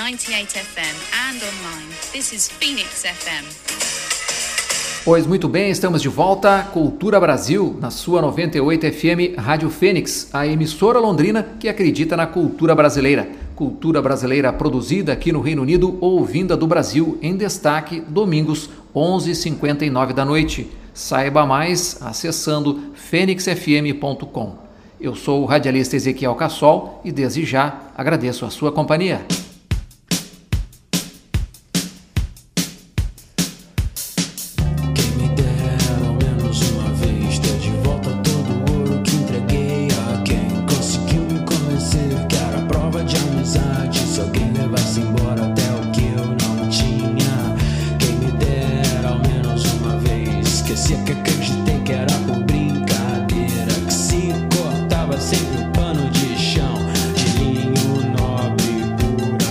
98 FM and online. This is Phoenix FM. Pois muito bem, estamos de volta. Cultura Brasil, na sua 98 FM Rádio Fênix, a emissora londrina que acredita na cultura brasileira. Cultura brasileira produzida aqui no Reino Unido ou vinda do Brasil, em destaque, domingos, 11h59 da noite. Saiba mais acessando fenixfm.com. Eu sou o radialista Ezequiel Cassol e desde já agradeço a sua companhia. Sempre pano de chão, de linho nobre, pura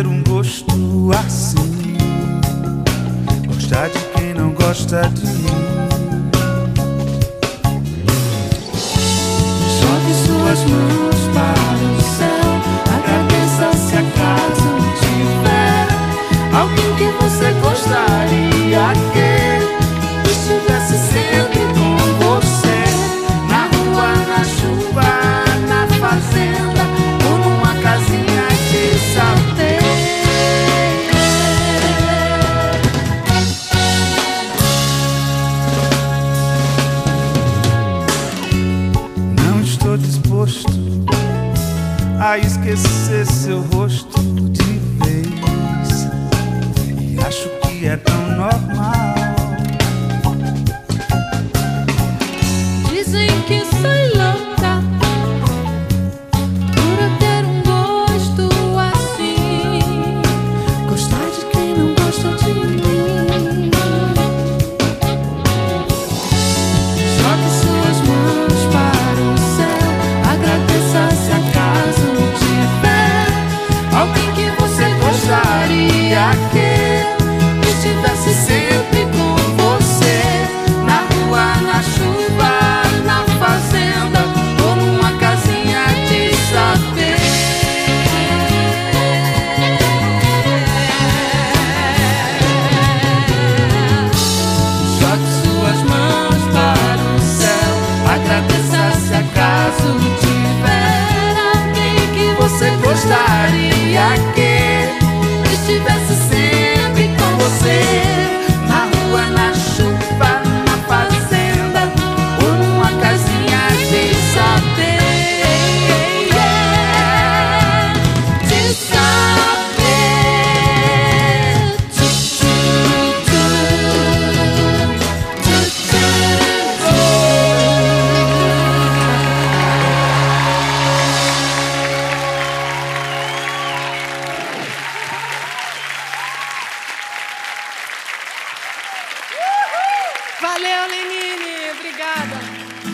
ter um gosto assim, gostar de quem não gosta de mim. Jogue suas mãos para o céu, agradeça se acaso tiver alguém que você gostaria que estivesse sempre com você, na rua, na chuva, na fazenda ou numa casinha de saber. Não estou disposto a esquecer seu rosto de vez, e acho que é tão normal. Dizem que sou louca por ter um gosto assim, gostar de quem não gosta de mim. Jogue suas mãos para o céu, agradeça se acaso tiver alguém que você gostaria que estivesse sempre com você, na rua, na chuva, na fazenda ou numa casinha de saber. Jogue suas mãos para o céu, agradeça se acaso tiver alguém que você gostaria que estivesse sempre com você, na rua, na chuva, na fazenda ou numa casinha de saber. De saber. Valeu, Lenine, obrigada.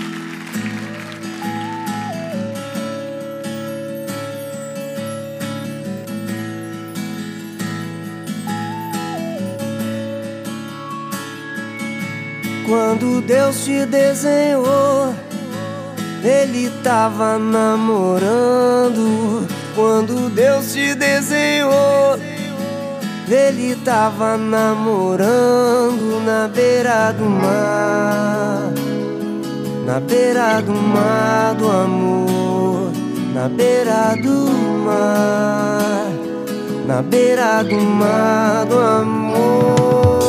Quando Deus te desenhou, Ele tava namorando. Quando Deus te desenhou, Ele tava namorando na beira do mar, na beira do mar do amor, na beira do mar, na beira do mar do amor.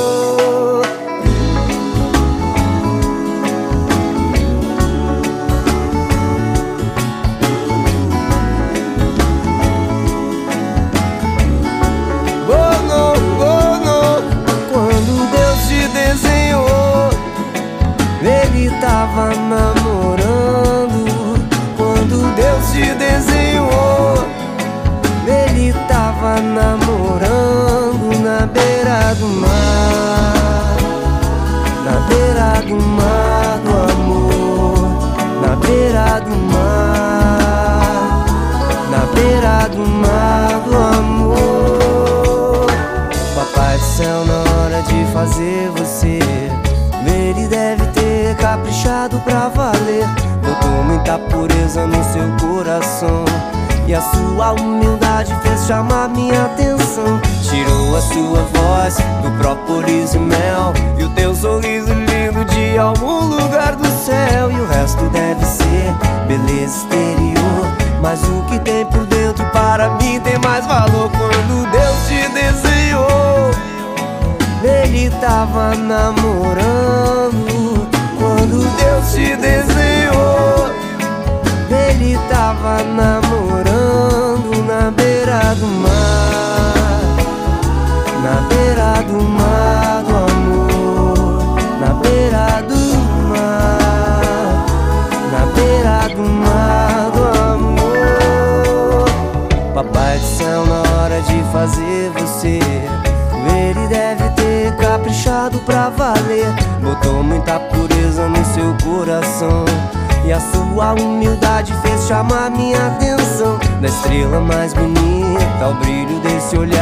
Quando Deus te desenhou, Ele tava namorando. Quando Deus te desenhou, Ele tava namorando na beira do mar, na beira do mar do amor, na beira do mar, na beira do mar do amor. Papai do céu, na hora de fazer você, Ele deve ter caprichado pra valer. Botou muita pureza no seu coração e a sua humildade fez chamar minha atenção. Tirou a sua voz do própolis e mel e o teu sorriso lindo de algum lugar do céu. E o resto deve ser beleza exterior, mas o que tem por dentro para mim tem mais valor. Quando Deus te desenhou, Ele tava namorando. Quando Deus te desenhou, Ele tava namorando na beira do mar, na beira do mar do amor, na beira do mar, na beira do mar do amor. Papai do céu, na hora de fazer você, Ele deve ter caprichado pra valer. Botou muita pureza no seu coração e a sua humildade fez chamar minha atenção. Da estrela mais bonita ao brilho desse olhar,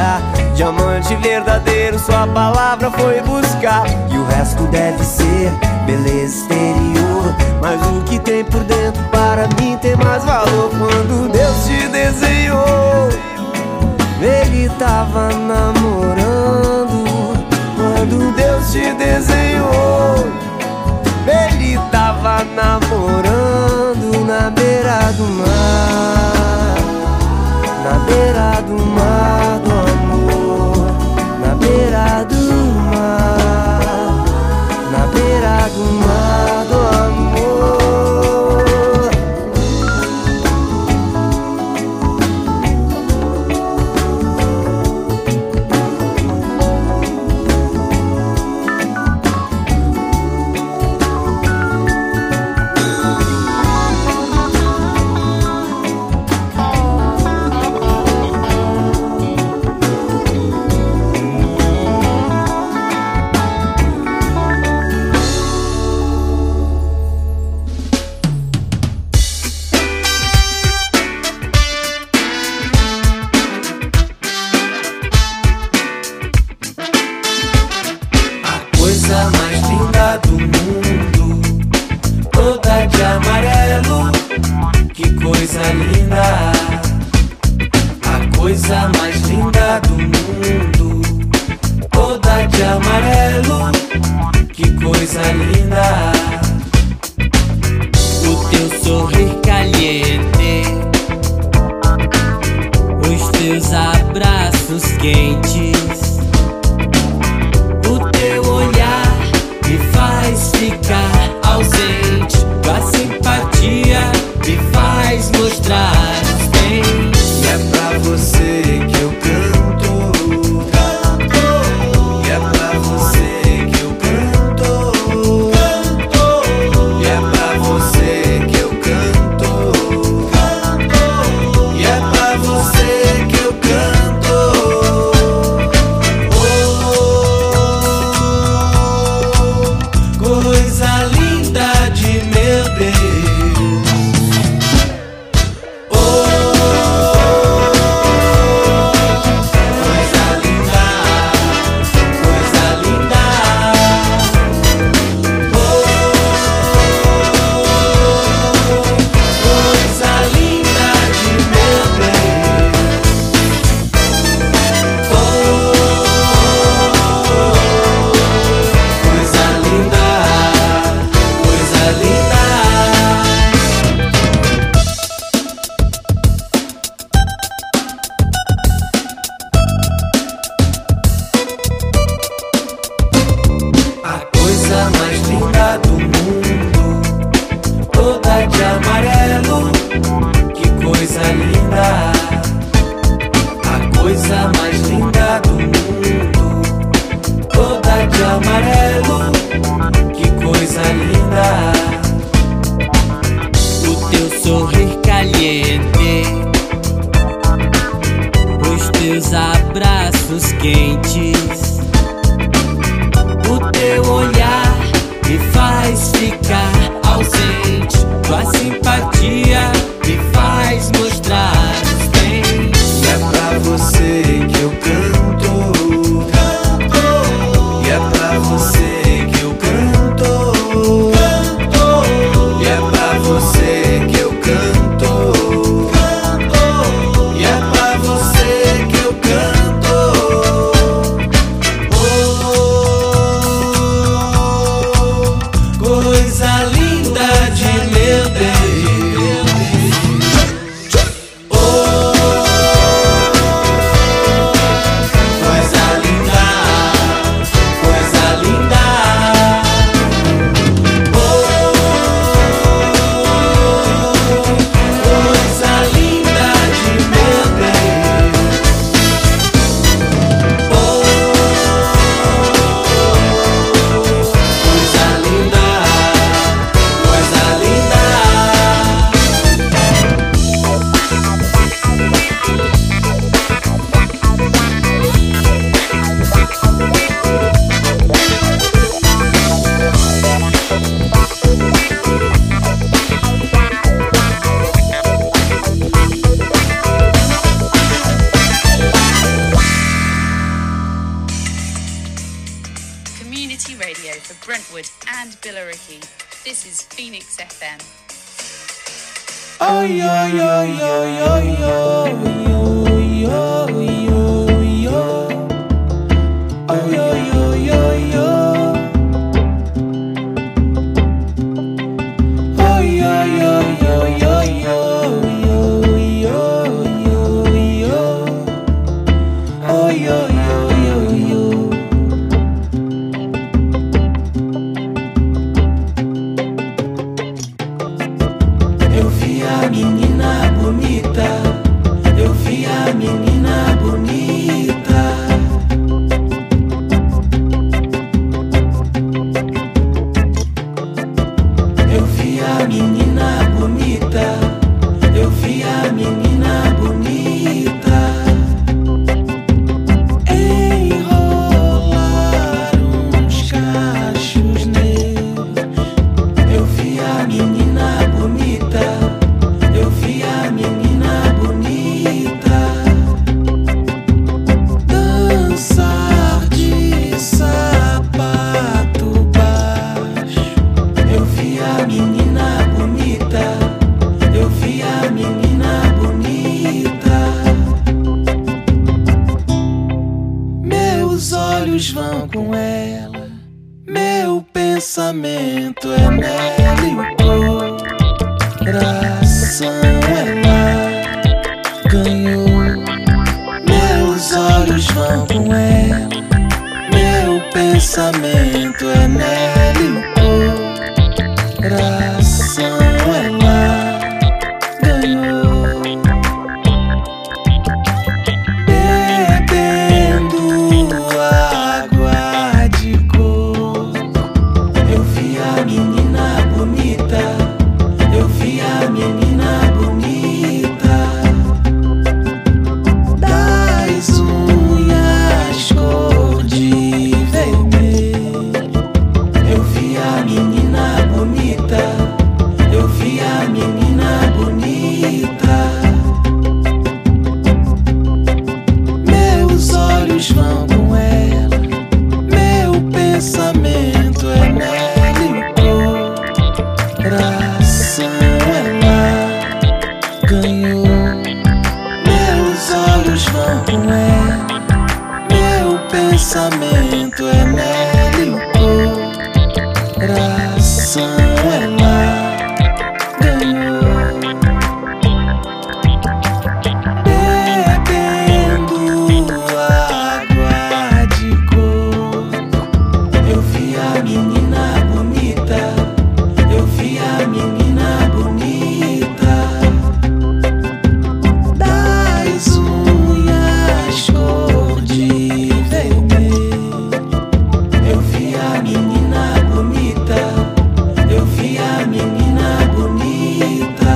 diamante verdadeiro sua palavra foi buscar. E o resto deve ser beleza exterior, mas o que tem por dentro para mim tem mais valor. Quando Deus te desenhou, Ele tava namorando. Quando Deus te desenhou, Ele tava namorando na beira do mar, na beira do mar do amor, na beira do mar, na beira do mar do amor. Coisa for Brentwood and Billericay. This is Phoenix FM. Oh yo yo yo yo yo yo yo yo yo. Oh yo yo yo yo. Oh yo yo yo yo yo yo yo yo. Oh yo yo yo yo. Eu vi a menina bonita, eu vi a menina bonita. Eu vi a menina bonita, eu vi a menina bonita. Enrolar uns cachos negros. Eu vi a menina bonita, eu vi a menina bonita. Dançar de sapato baixo. Eu vi a menina bonita, eu vi a menina bonita. Meus olhos vão com ela, meu pensamento é nela e o coração ela ganhou. Meus olhos vão com ela, meu pensamento é nela e o coração ela ganhou. Bebendo água de coco. Eu vi a menina bonita, eu vi a menina bonita. Das unhas cor de vermelho. Eu vi a menina bonita, eu vi a menina bonita. Meus olhos vão com ela, meu pensamento é nela e o coração ela ganhou. Meus olhos vão com ela, meu pensamento é nela e o coração ela ganhou. Bebendo água de coco. Eu vi a menina bonita, eu vi a menina bonita. Das unhas cor de vermelho. Eu vi a menina bonita, eu vi a menina bonita.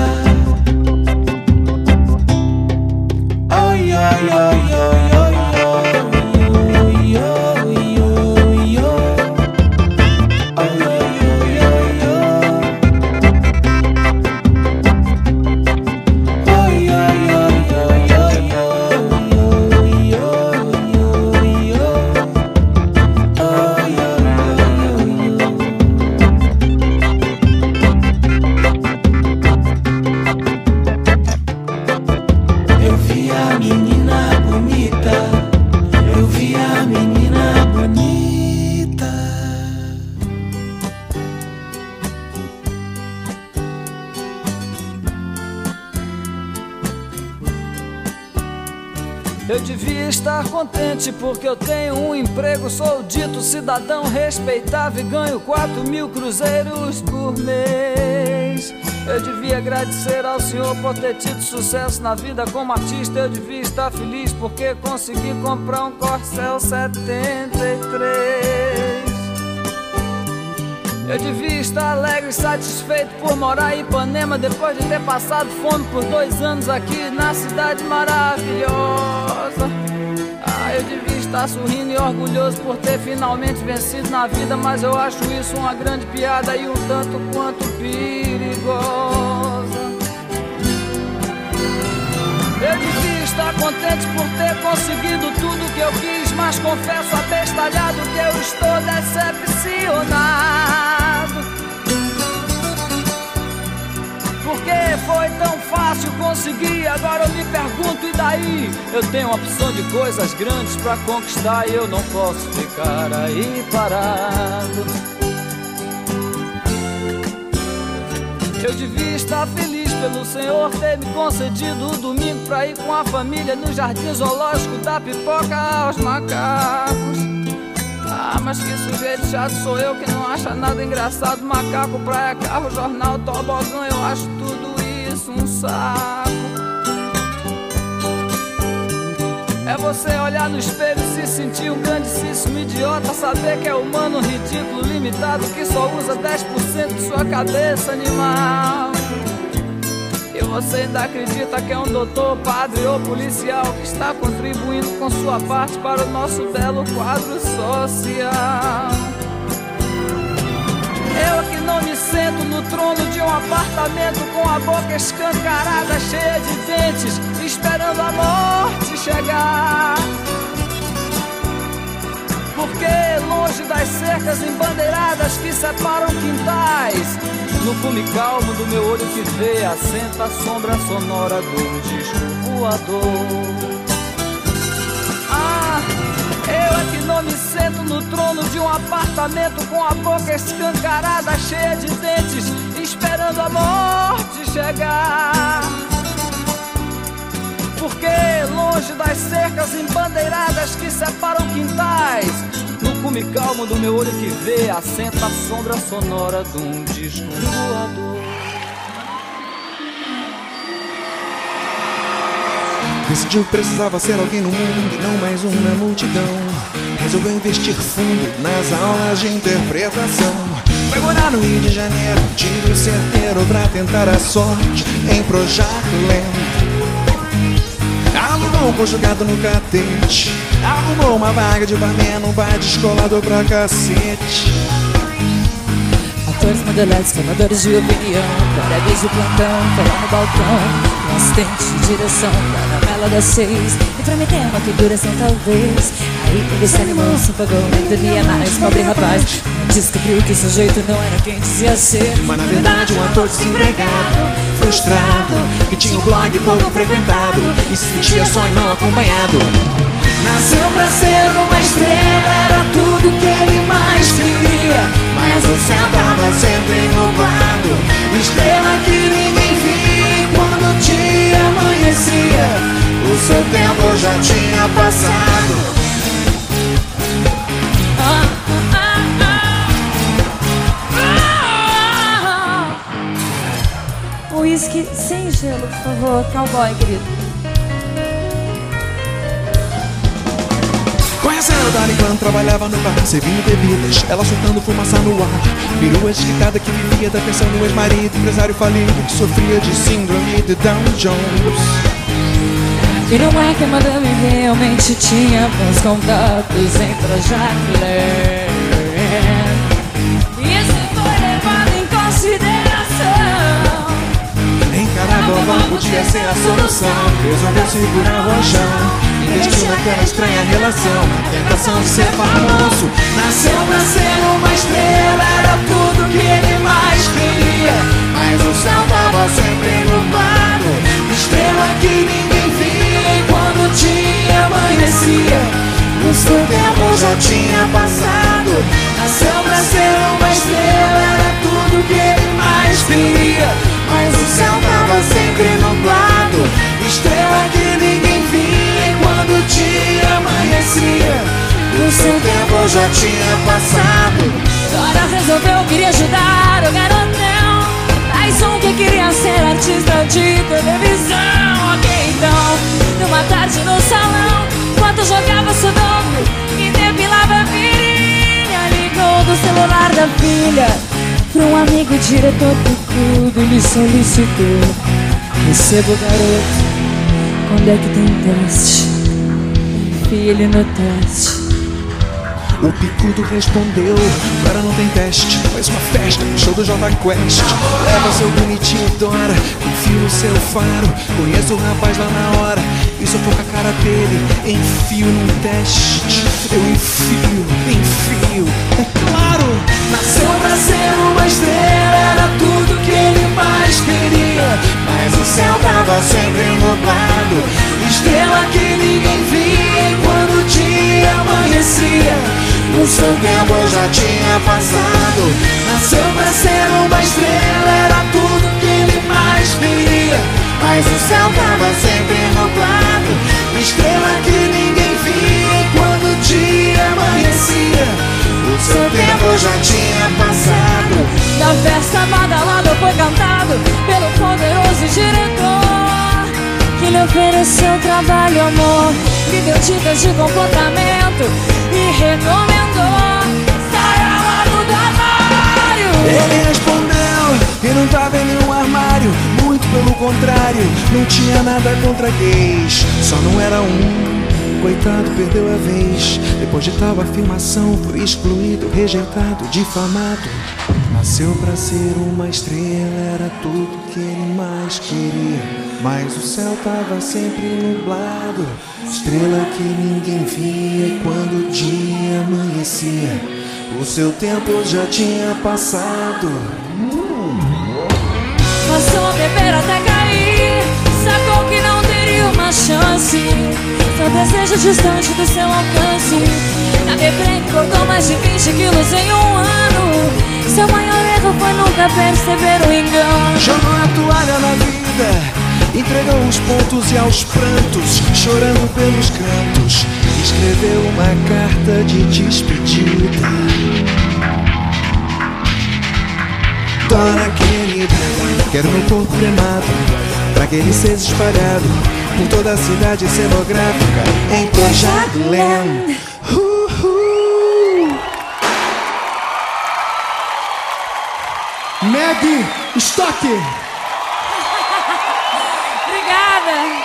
Oh yo yo yo yo yo yo yo yo. Oh yo yo yo yo. Oh yo yo yo yo yo yo yo yo. Oh yo yo yo yo. Eu vi a menina bonita, eu vi a menina bonita. Eu devia estar contente porque eu tenho um emprego, sou o dito cidadão respeitável e ganho 4.000 cruzeiros por mês. Eu devia agradecer ao Senhor por ter tido sucesso na vida como artista. Eu devia estar feliz porque consegui comprar um Corcel 73. Eu devia estar alegre e satisfeito por morar em Ipanema, depois de ter passado fome por 2 anos aqui na cidade maravilhosa. Eu devia estar sorrindo e orgulhoso por ter finalmente vencido na vida, mas eu acho isso uma grande piada e um tanto quanto perigosa. Eu devia estar contente por ter conseguido tudo que eu quis, mas confesso abestalhado que eu estou decepcionado. Porque foi tão fácil conseguir, agora eu me pergunto, e daí? Eu tenho uma opção de coisas grandes pra conquistar e eu não posso ficar aí parado. Eu devia estar feliz pelo Senhor ter me concedido o domingo pra ir com a família no jardim zoológico dar pipoca aos macacos. Ah, mas que sujeito chato sou eu que não acha nada engraçado. Macaco, praia, carro, jornal, tobogã, eu acho tudo isso um saco. É você olhar no espelho e se sentir um grandíssimo idiota, saber que é humano, ridículo, limitado, que só usa 10% de sua cabeça animal. E você ainda acredita que é um doutor, padre ou policial que está contribuindo com sua parte para o nosso belo quadro social. Eu que não me sento no trono de um apartamento com a boca escancarada, cheia de dentes, esperando a morte chegar. Porque longe das cercas embandeiradas que separam quintais, no cume calmo do meu olho que vê, assenta a sombra sonora do disco voador. Eu é que não me sento no trono de um apartamento com a boca escancarada, cheia de dentes, esperando a morte chegar. Porque longe das cercas embandeiradas que separam quintais, no cume calmo do meu olho que vê, assenta a sombra sonora de um disco voador. Decidiu que precisava ser alguém no mundo e não mais um na multidão. Resolveu investir fundo nas aulas de interpretação. Foi morar no Rio de Janeiro, tiro certeiro pra tentar a sorte em Projac Land. Alugou um conjugado no catete, arrumou uma vaga de barman num bar descolado pra cacete. Atores, modelados, formadores de opinião, colegas de plantão, falar no balcão, um assistente de direção da novela das 6, e prometeu uma figuração talvez. Aí ele se animou, se pagou, nem dormia mais, pobre rapaz. Descobriu que seu jeito não era quem dizia ser, mas na verdade um ator desempregado, frustrado, que tinha um blog pouco frequentado e se sentia só e não acompanhado. Nasceu pra ser uma estrela, era tudo que ele mais queria, mas o céu tava sempre nublado, estrela que ninguém via. Quando o dia amanhecia, o seu tempo já tinha passado. Whisky sem gelo, por favor, cowboy, querido. Conheceram a Dani quando trabalhava no bar, servindo bebidas, ela soltando fumaça no ar. Virou a desquitada que vivia da pensão do ex-marido, empresário falido, que sofria de síndrome de Down Jones. E não é que a madame realmente tinha bons contatos em Projac Land. Isso foi levado em consideração. Encarar global podia ser a solução. Resolveu segurar o rojão, investiu naquela estranha relação, a tentação de ser famoso. Nasceu pra ser uma estrela, era tudo que ele mais queria, mas o céu tava sempre nublado, estrela que ninguém via. E quando o dia amanhecia, o seu tempo já tinha passado. Nasceu pra ser uma estrela, era tudo que ele mais queria, mas o céu tava sempre nublado, estrela que ninguém via. E quando o dia amanhecia, o seu tempo já tinha passado. Agora resolveu que iria ajudar o garotão, mais um que queria ser artista de televisão. Ok, então, numa tarde no salão, enquanto jogava sudoku e depilava a virilha, ligou do celular da filha pra um amigo diretor picudo, lhe solicitou: recebo o garoto, quando é que tem teste? Enfie ele no teste. O picudo respondeu: agora não tem teste, faz uma festa, show do Jota Quest. Leva seu bonitinho Dora, confio no seu faro, conheço o rapaz lá na hora, e sufoca a cara dele, enfio num teste. eu enfio, é claro. Nasceu pra ser uma estrela, era tudo que ele mais queria. Mas o céu tava sempre nublado, Estrela que ninguém via, e quando o dia amanhecia, o seu tempo já tinha passado. nasceu pra ser uma estrela, era tudo que ele mais queria. Mas o céu tava sempre nublado, Estrela que ninguém via, e quando o dia amanhecia, o seu tempo já tinha passado. Na festa badalada foi cantado pelo poderoso diretor, que lhe ofereceu trabalho e amor, que deu dicas de comportamento e recomendou: saia logo do armário. Ele respondeu que não tava em nenhum armário, muito pelo contrário, não tinha nada contra gays, só não era coitado, perdeu a vez. Depois de tal afirmação, foi excluído, rejeitado, difamado. Nasceu pra ser uma estrela, era tudo que ele mais queria. Mas o céu tava sempre nublado, estrela que ninguém via. E quando o dia amanhecia, o seu tempo já tinha passado. Passou a beber até cair, sacou que não teria uma chance, seu desejo distante do seu alcance. Na Bebem cortou mais de 20 quilos em um ano, seu maior erro foi nunca perceber o engano. Jogou a toalha na vida, entregou os pontos e aos prantos, chorando pelos cantos, escreveu uma carta de despedida. Dona querida, quero meu corpo cremado, pra que ele seja espalhado por toda a cidade cenográfica em Projeto Glam. Meg Stock. Obrigada.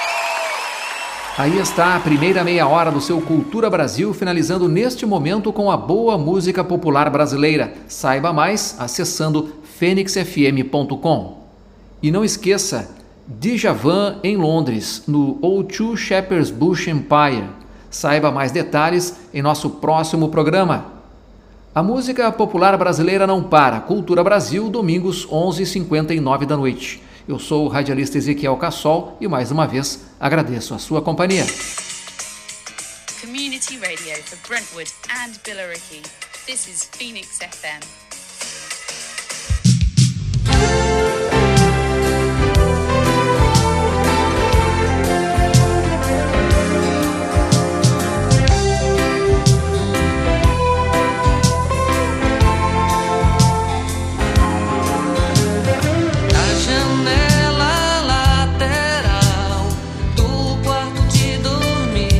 Aí está a primeira meia hora do seu Cultura Brasil, finalizando neste momento com a boa música popular brasileira. Saiba mais acessando fenixfm.com. E não esqueça, Djavan em Londres, no O2 Shepherd's Bush Empire. Saiba mais detalhes em nosso próximo programa. A música popular brasileira não para. Cultura Brasil, domingos 11h59 da noite. Eu sou o radialista Ezequiel Cassol e mais uma vez agradeço a sua companhia. Community radio for Brentwood and Billericay. This is Phoenix FM.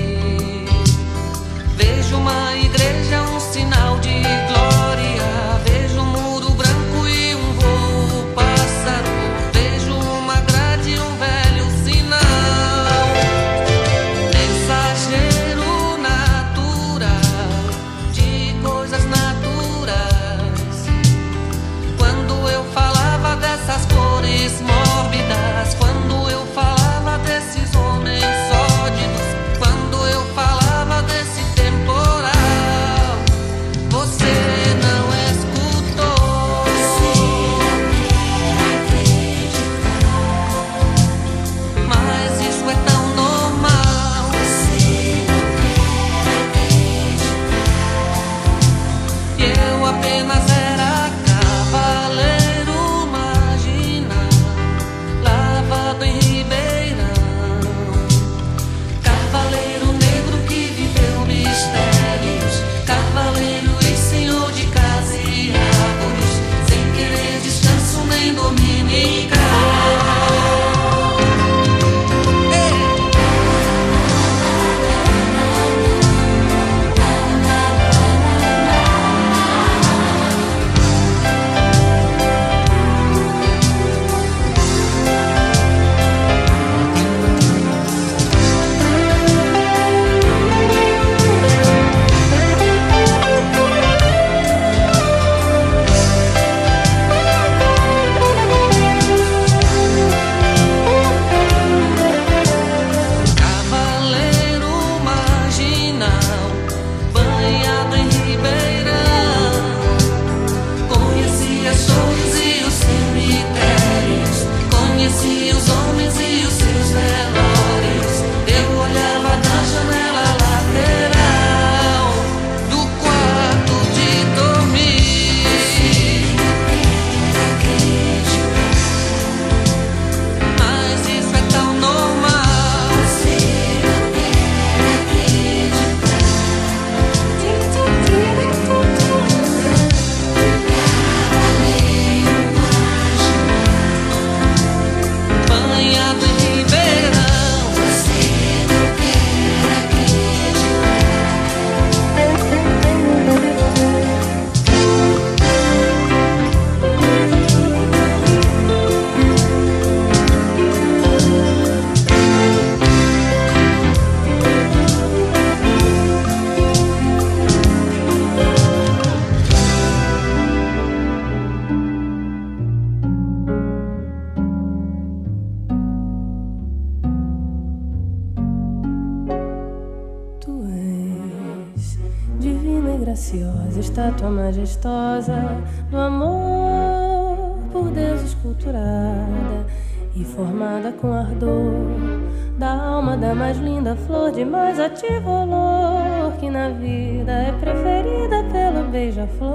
Vejo uma igreja, um sinal de glória. és divina e graciosa, estátua majestosa do amor, por Deus esculturada e formada com ardor da alma da mais linda flor de mais ativo olor, que na vida é preferida pelo beija-flor.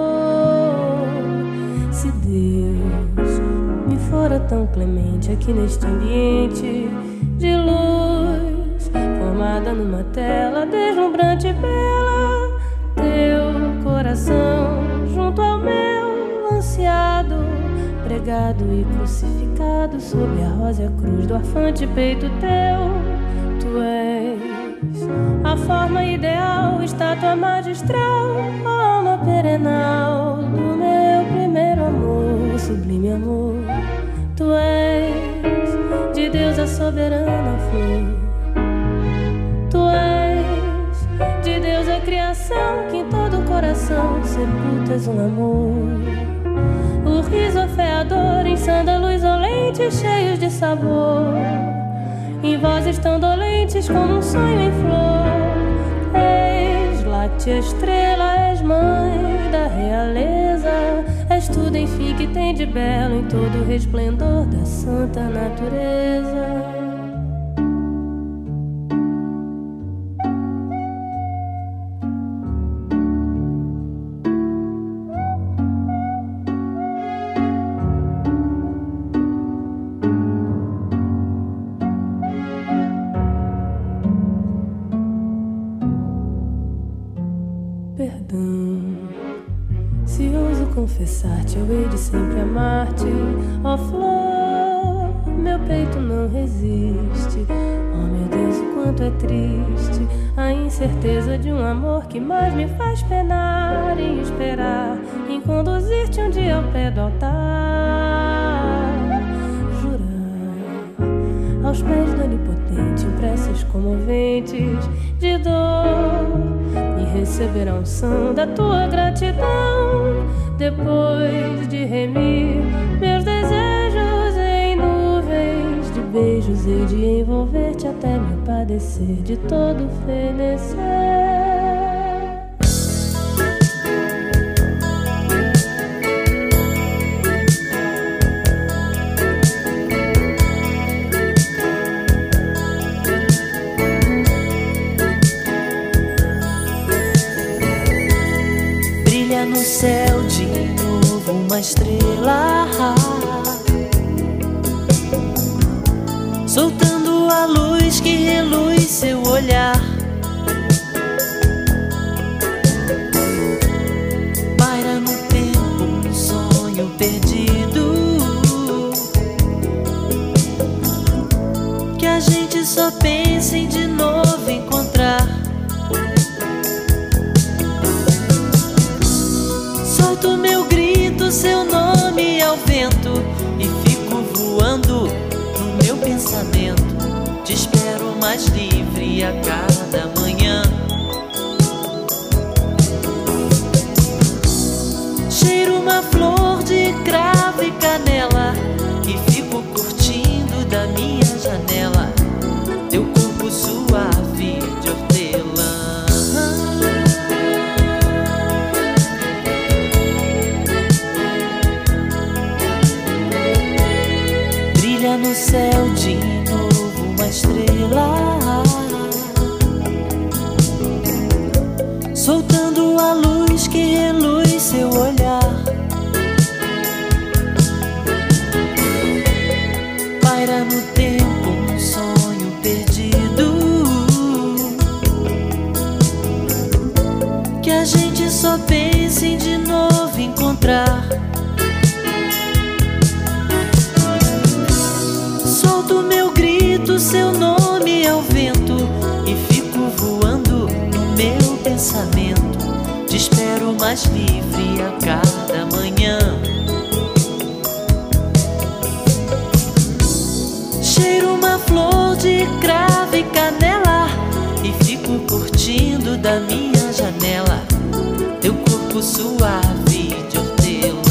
Se Deus me fora tão clemente aqui neste ambiente de luz, formada numa tela deslumbrante e bela, teu coração junto ao meu ansiado, pregado e crucificado sob a rósea cruz do arfante peito teu. Tu és a forma ideal, estátua magistral, alma perenal do meu primeiro amor, sublime amor. Tu és de Deus a soberana flor. Tu és de Deus a criação, que em todo o coração sepultas um amor. O riso afeador em sândalos olentes cheios de sabor, em vozes tão dolentes como um sonho em flor. És láctea estrela, és mãe da realeza, és tudo enfim que tem de belo em todo o resplendor da santa natureza. Confessar-te, eu hei de sempre amar-te, ó flor, meu peito não resiste. Oh meu Deus, o quanto é triste a incerteza de um amor que mais me faz penar e esperar em conduzir-te um dia ao pé do altar. Jurar aos pés do onipotente em preces comoventes de dor e receber a unção da tua gratidão, depois de remir meus desejos em nuvens de beijos, e de envolver-te até me padecer de todo fenecer. Brilha no céu de novo uma estrela, soltando a luz que reluz seu olhar. Paira no tempo um sonho perdido, que a gente só pensa em de novo encontrar. Solto meu grito, seu nome ao vento, e fico voando no meu pensamento. Te espero mais livre a cada manhã. Cheiro uma flor de cravo e canela, e fico curtindo da minha janela teu corpo suave de hortelã. Brilha no céu de novo uma estrela, soltando a luz que reluz seu olhar. Paira no tempo um sonho perdido, que a gente só pensa em de novo encontrar. Solto meu grito, seu nome ao vento, e fico voando no meu pensamento. Te espero mais livre a cada manhã. Cheiro uma flor de cravo e canela, e fico curtindo da minha janela teu corpo suave de hortelã.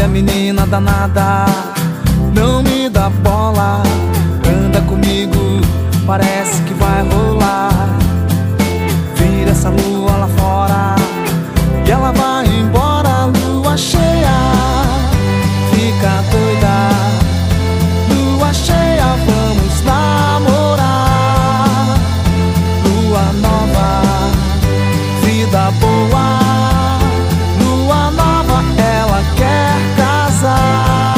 é menina danada, não me dá bola. Anda comigo, parece que vai rolar. Vira essa lua lá fora e ela vai embora. Lua cheia, fica doida. Lua cheia, vamos namorar. Lua nova, vida boa. Lua nova, ela quer casar.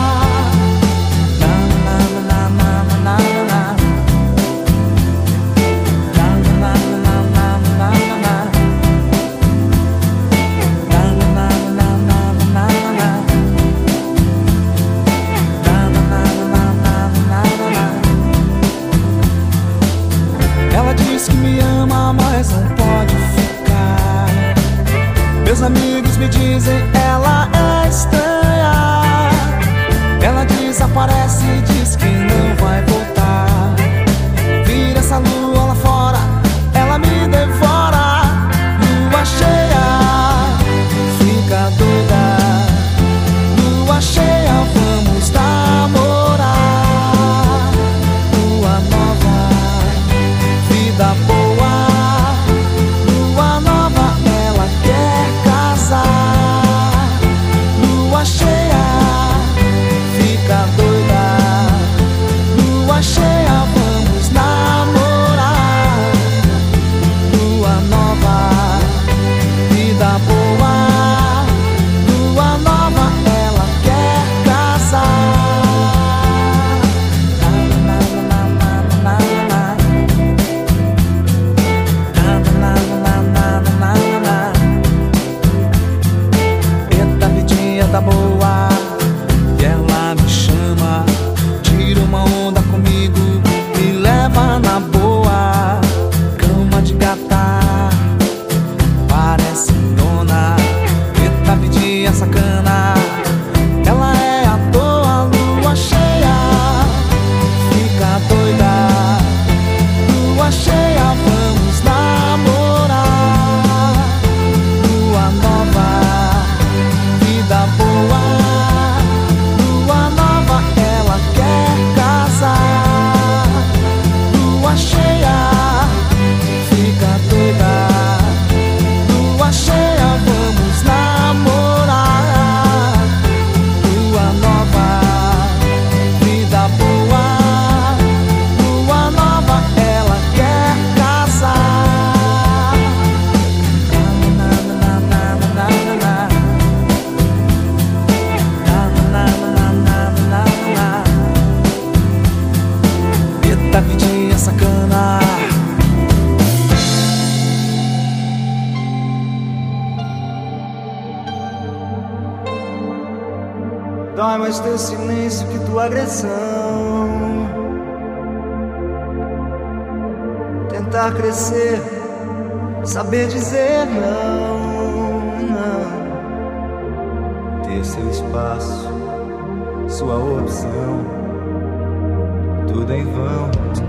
Diz que me ama, mas não pode ficar. Meus amigos me dizem, ela é estranha. Ela desaparece e diz que não vai voltar. Vira essa lua lá fora, ela me devora. Lua cheia, fica doida. Lua cheia, vamos namorar. Lua nova, vida boa. Lua nova, ela quer casar. Lua cheia, fica doida. Lua cheia, vamos namorar. Lua nova, vida boa. Lua nova, ela quer casar. Eita vidinha tá boa, e ela me chama. Tira uma onda comigo, me leva na boa. Cama de gata, parece dona. Eita vidinha sacana, ela é à toa. Lua cheia, fica doida. Lua cheia, vamos namorar. Lua nova, vida boa. Lua nova, ela quer casar. Lua cheia, fica doida. Lua cheia, vamos namorar. Lua nova, vida boa. Lua nova, ela quer casar. Eita vidinha sacana. Dói mais teu silêncio que tua agressão. Tentar crescer, saber dizer não, não. Ter seu espaço, sua opção. Tudo em vão.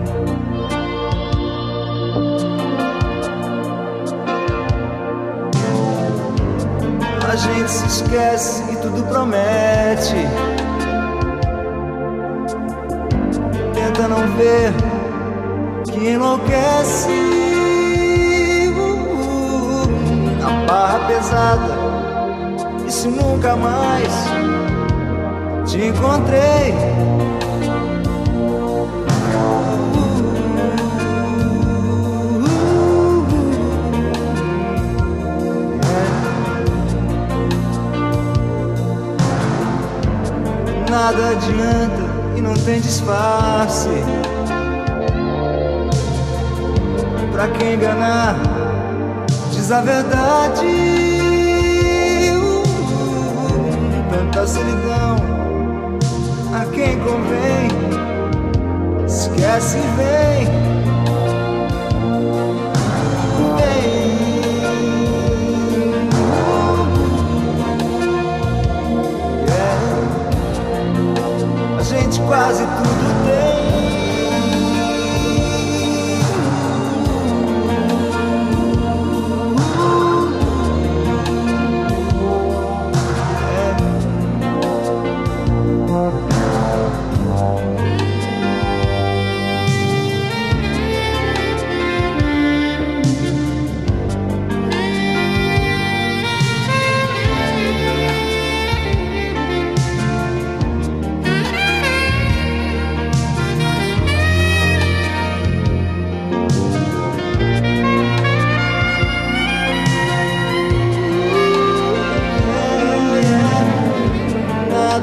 A gente se esquece e tudo promete. Tenta não ver que enlouquece. A barra pesada, e se nunca mais te encontrei. Nada adianta e não tem disfarce. Pra quem enganar, diz a verdade. Tanta solidão, a quem convém, esquece e vem. A gente quase tudo tem.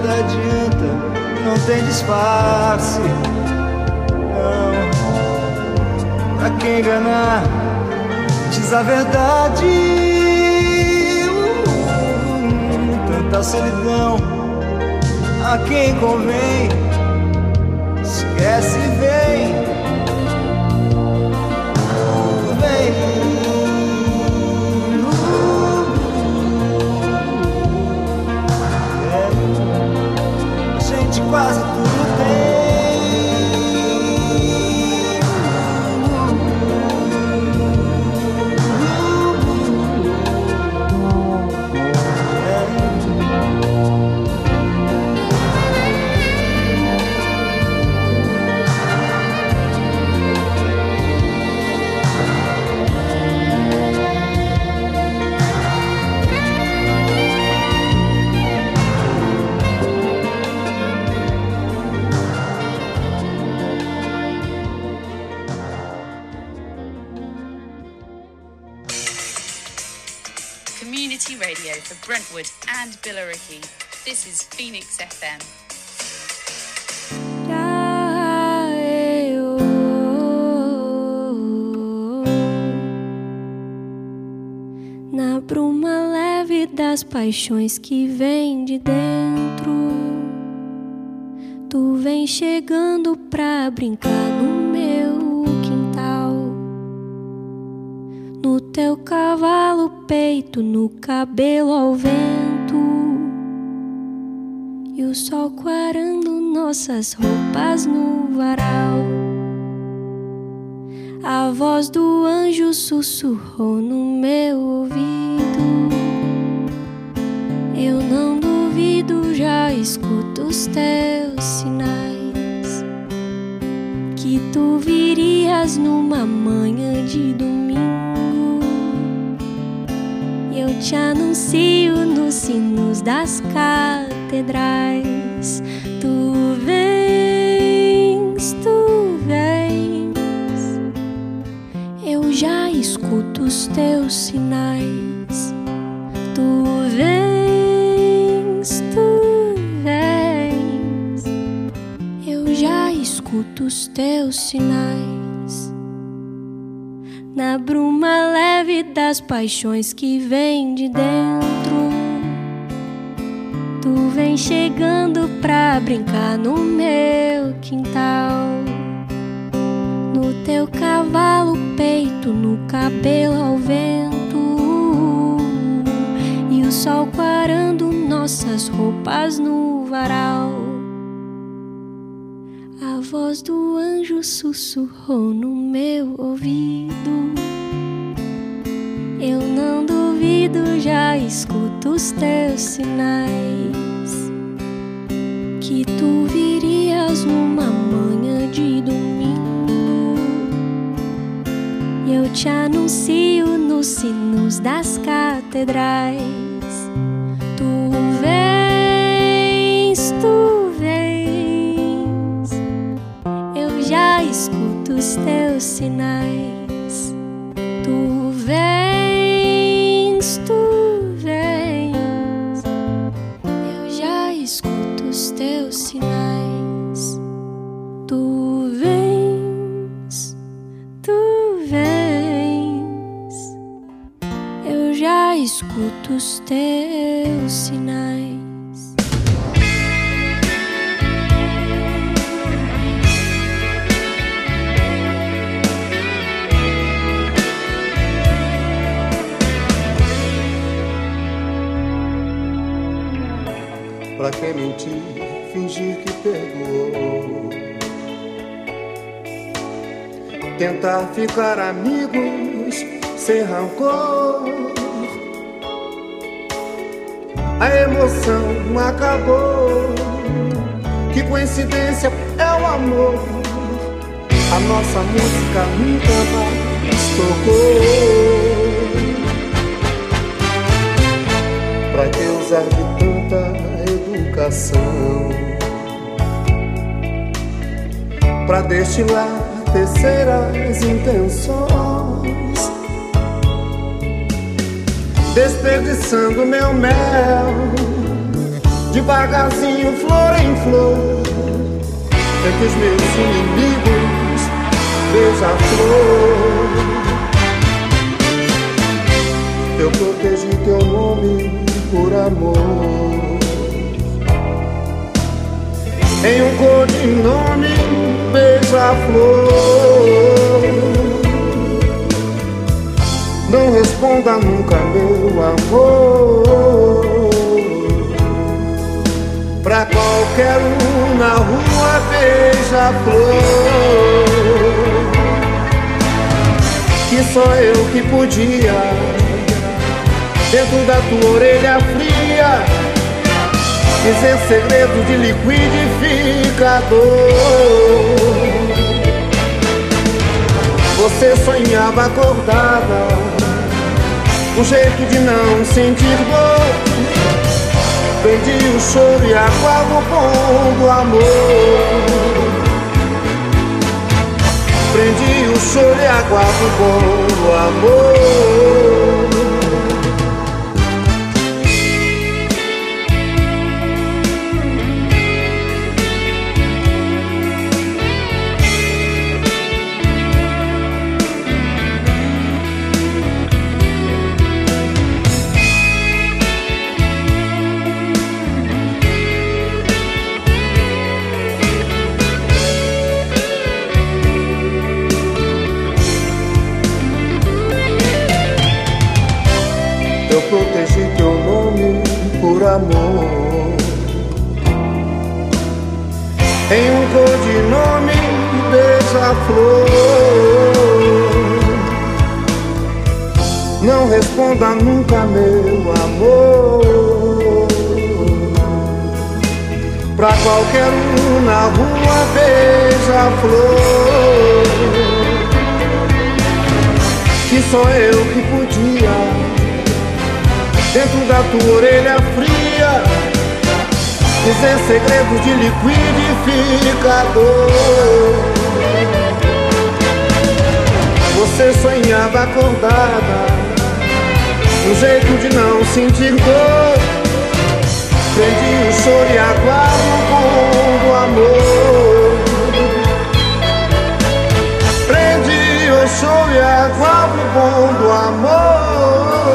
nada adianta, não tem disfarce. Não, pra quem enganar, diz a verdade. Tanta solidão, a quem convém, esquece e vem. Quase tudo tem. Community radio for Brentwood and Billericay. This is Phoenix FM. Na bruma leve das paixões que vem de dentro, tu vem chegando pra brincar no meu quintal. No teu cavalo peito, no cabelo ao vento, e o sol quarando nossas roupas no varal. A voz do anjo sussurrou no meu ouvido. Eu não duvido, já escuto os teus sinais, que tu virias numa manhã de domingo. Eu te anuncio nos sinos das catedrais. Tu vens, tu vens. Eu já escuto os teus sinais. Tu vens, tu vens. Eu já escuto os teus sinais. Na bruma leve das paixões que vem de dentro, tu vem chegando pra brincar no meu quintal. No teu cavalo peito, no cabelo ao vento, e o sol quarando nossas roupas no varal. A voz do anjo sussurrou no meu ouvido. Eu não duvido, já escuto os teus sinais, que tu virias numa manhã de domingo. E eu te anuncio nos sinos das catedrais. Tu vens, tu vens. Eu já escuto os teus sinais. Tu vens, tu vens. Eu já escuto os teus sinais. Tu vens, tu vens. Eu já escuto os teus sinais. Pra que mentir, fingir que perdoou? Tentar ficar amigos sem rancor. A emoção acabou. Que coincidência é o amor. A nossa música nunca mais tocou. Pra que usar de tanta educação pra destilar terceiras intenções, desperdiçando meu mel devagarzinho, flor em flor, entre os meus inimigos, beija-flor. Eu protegi teu nome por amor, em um codinome, beija-flor. Não responda nunca, meu amor, pra qualquer um na rua, beija-flor. Que só eu que podia, dentro da tua orelha fria, dizer segredo de liquidificador. Você sonhava acordada, um jeito de não sentir dor. Prendi o choro e aguardo o pão do amor. Prendi o choro e aguardo o pão do amor. Eu protegi teu nome por amor, em um codinome, beija-flor. Não responda nunca, meu amor, pra qualquer um na rua, beija-flor. Que só eu que podia, dentro da tua orelha fria, dizer segredos de liquidificador. Você sonhava acordada, um jeito de não sentir dor. Prendi o choro e aguardo o pão do amor. Prendi o choro e aguardo o pão do amor.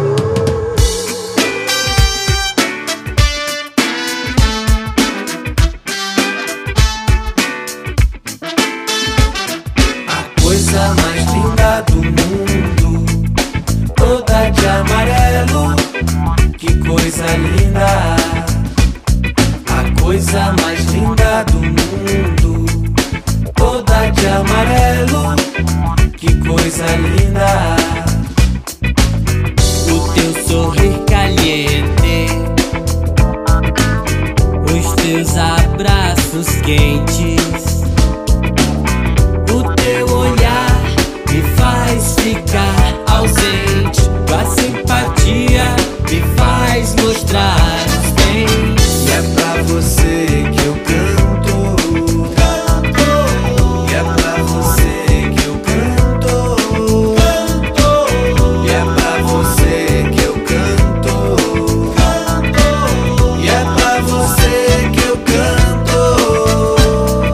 Coisa mais linda do mundo, toda de amarelo, que coisa linda. A coisa mais linda do mundo, toda de amarelo, que coisa linda. O teu sorrir caliente, os teus abraços quentes, o teu olhar me faz ficar ausente. Tua simpatia me faz mostrar os dentes. E é pra você que eu canto, e é pra você que eu canto, e é pra você que eu canto, e é pra você que eu canto.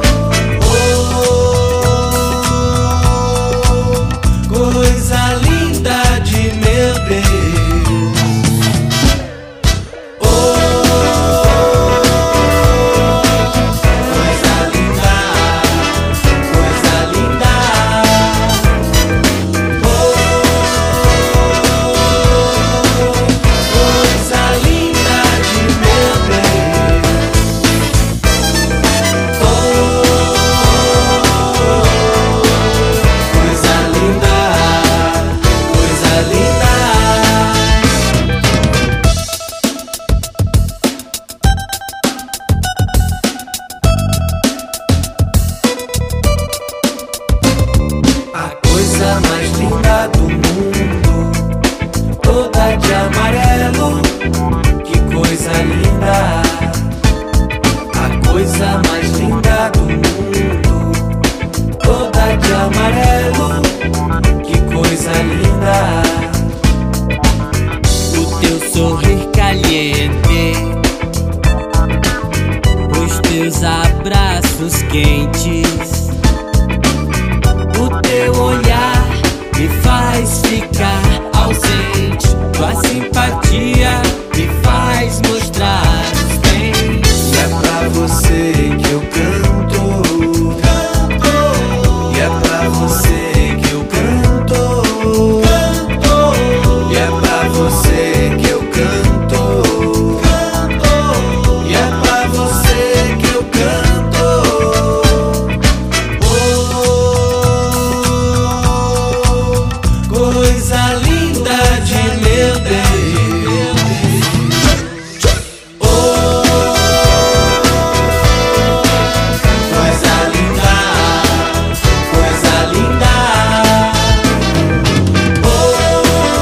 teus abraços quentes. O teu olhar me faz ficar ausente. Tua simpatia me faz mostrar os bens. E é pra você que eu canto, e é pra você que eu canto, e é pra você que eu canto, e é pra você que eu canto. Oh, coisa linda de meu Deus. Oh, coisa linda, coisa linda. Oh,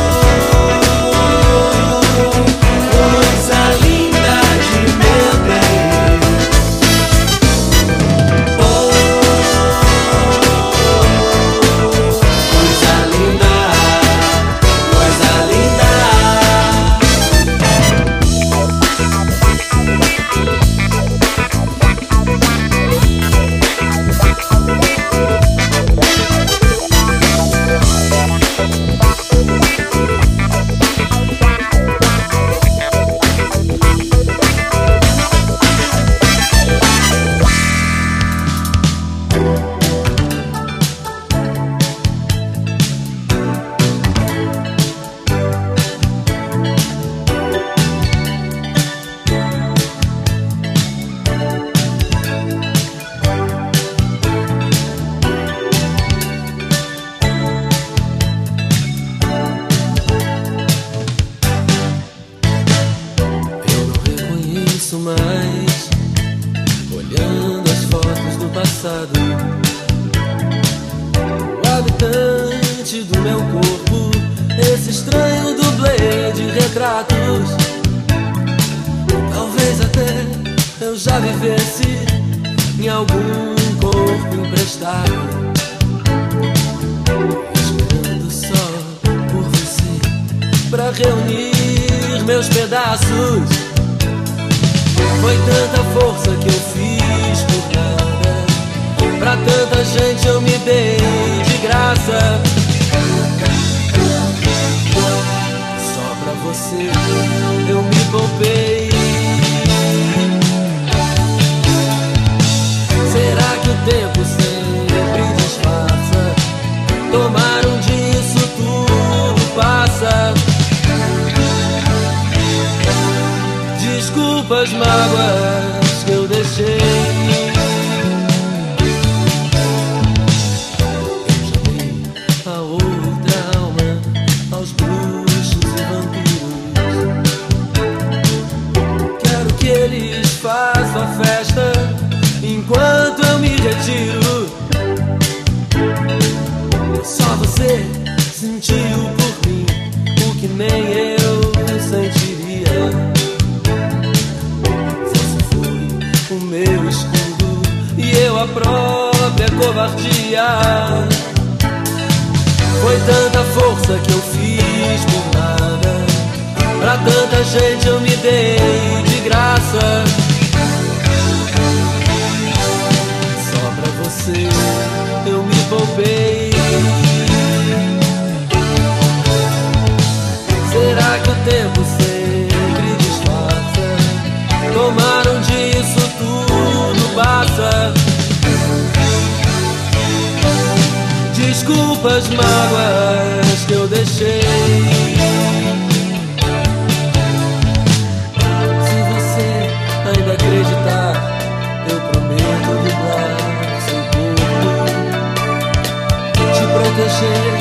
coisa linda de meu Deus. Oh, coisa linda, coisa linda. Eu não reconheço mais, olhando as fotos do passado, o habitante do meu corpo, esse estranho dublê de retratos. Talvez até eu já vivesse em algum corpo emprestado, esperando só por você pra reunir meus pedaços. Foi tanta força que eu fiz por nada, pra tanta gente eu me dei de graça. Só pra você eu me poupei. Será que o tempo sempre disfarça? Tomaram disso, tudo passa. Desculpa as mágoas que eu deixei. Eu já dei a outra alma aos bruxos e vampiros. Quero que eles façam a festa enquanto eu me retiro. Só você sentiu por mim o que nem eu sentiria. O meu escudo e eu a própria covardia. Foi tanta força que eu fiz por nada, pra tanta gente eu me dei de graça. Só pra você eu me poupei. Será que o tempo sempre disfarça? Tomaram disso, tudo passa. Desculpa as mágoas que eu deixei. Se você ainda acreditar, eu prometo livrar seu corpo, te proteger